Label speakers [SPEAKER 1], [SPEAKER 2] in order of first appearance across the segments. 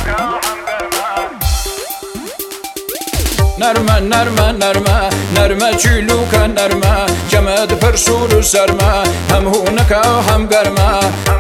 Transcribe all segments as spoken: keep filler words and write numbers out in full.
[SPEAKER 1] نرمه نرمه نرمه نرمه چیلوکە نەرمە جەمەد پەرسوور و سەرمە هەم هوونەکە و هەم گەرمە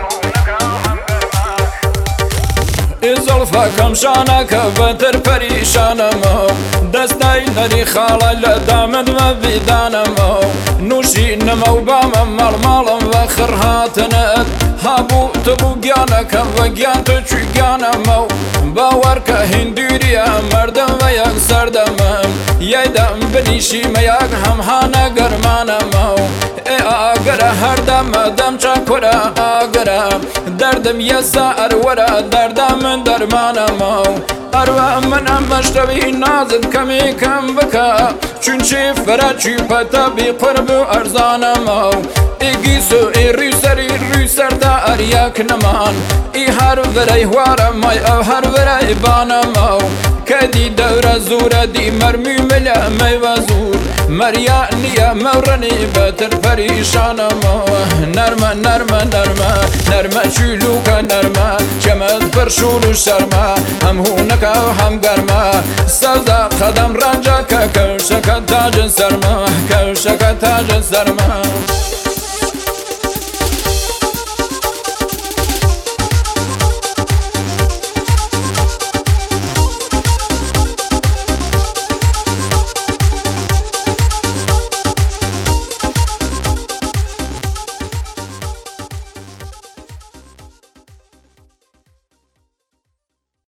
[SPEAKER 1] زڵفەکەم شانەکە بەتر پەریشانەمە دەستای نەری خاڵە لە دامت بە بیدانەمە نووشینەمە و بامە ماڵماڵم بە خڕهاتنت هەبوو تبوو گیانەکەم بە گیان تو چوی گیانەمە و باوەڕکە هیندوریە مەردەم بە یەک سەردەمم یەیدەم بنیشیمە یەک هەمهانە گەرمانەمە و ئێ ئاگەرە هەردەمە دەم چاکۆرە ئاگەرە دەردم یەسا ئەروەرە دەردا من دەرمانەمە و ئەروە من ئەم بەشتەوی نازت کەمی کەم بکە چونچی فەرەچی پەتەبی قورب و ئەرزانەمە و ئیگیس و ئێڕی سەری ڕووی سەردا ئەریەک نەمان ئی هەر ڤرەی هوارە مای ئەو هەر ڤرەی بانەمە و کەدی دەورە زوورە دی مەرمی ملە مەیوە زوور مەریا نییە مەوڕەنی بەتر پەریشانەمە نەرمە نەرمە نەرمە نەرمە چیلوکە نەرمە جەمەد پەرشور و شەرمە هەم هوونەکە و هەم گەرمە سەودا قەدەم ڕەنجەکە کەوشەکە تاجن سەرمە کەوشەکە تاجن سەرمە